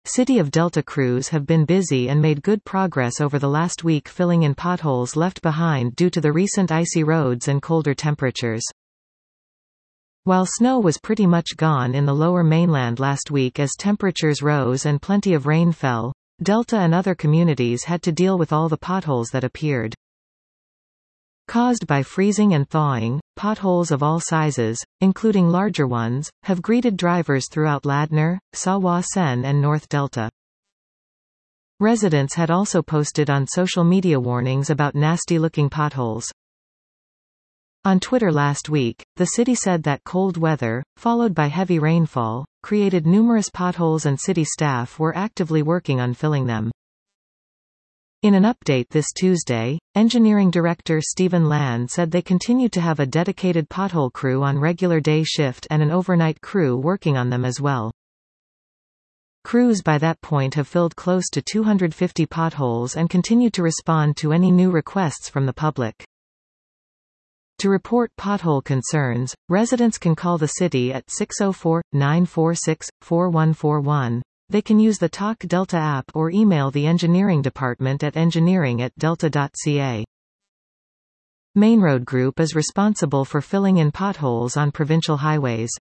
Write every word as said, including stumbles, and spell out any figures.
City of Delta crews have been busy and made good progress over the last week filling in potholes left behind due to the recent icy roads and colder temperatures. While snow was pretty much gone in the lower mainland last week as temperatures rose and plenty of rain fell, Delta and other communities had to deal with all the potholes that appeared. Caused by freezing and thawing, potholes of all sizes, including larger ones, have greeted drivers throughout Ladner, Sawa Sen and North Delta. Residents had also posted on social media warnings about nasty-looking potholes. On Twitter last week, the city said that cold weather, followed by heavy rainfall, created numerous potholes and city staff were actively working on filling them. In an update this Tuesday, Engineering Director Stephen Land said they continue to have a dedicated pothole crew on regular day shift and an overnight crew working on them as well. Crews by that point have filled close to two hundred fifty potholes and continue to respond to any new requests from the public. To report pothole concerns, residents can call the city at six oh four, nine four six, four one four one. They can use the Talk Delta app or email the engineering department at engineering at delta dot c a. Mainroad Group is responsible for filling in potholes on provincial highways.